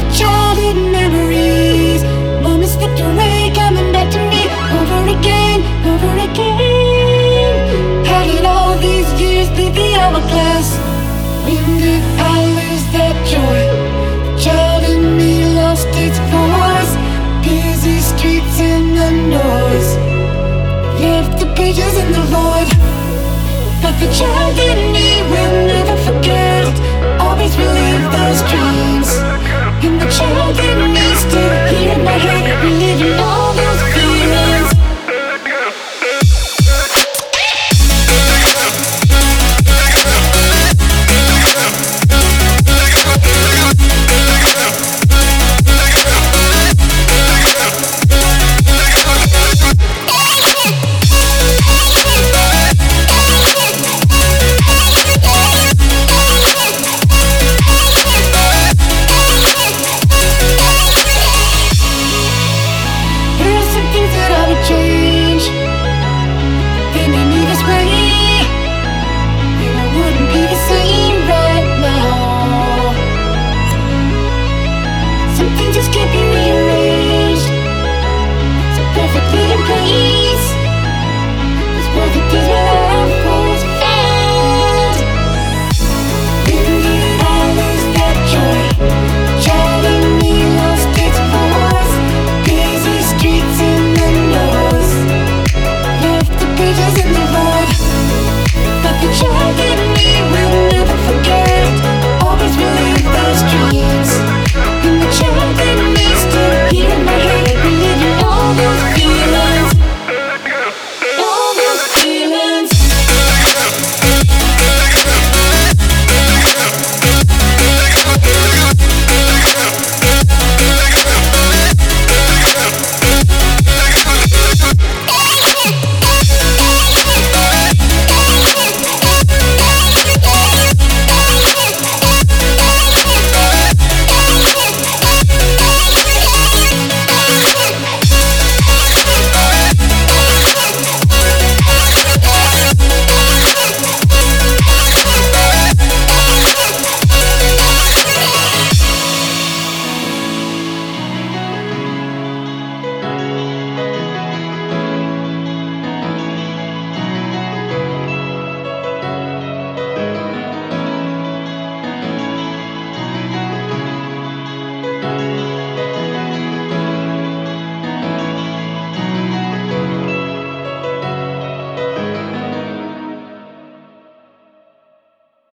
childhood memories, moments slipped away, coming back to me over again, over again. How did all these years leave the hourglass? When did I lose that joy? The child in me lost its voice. Busy streets and the noise left the pages in the void, but the child in me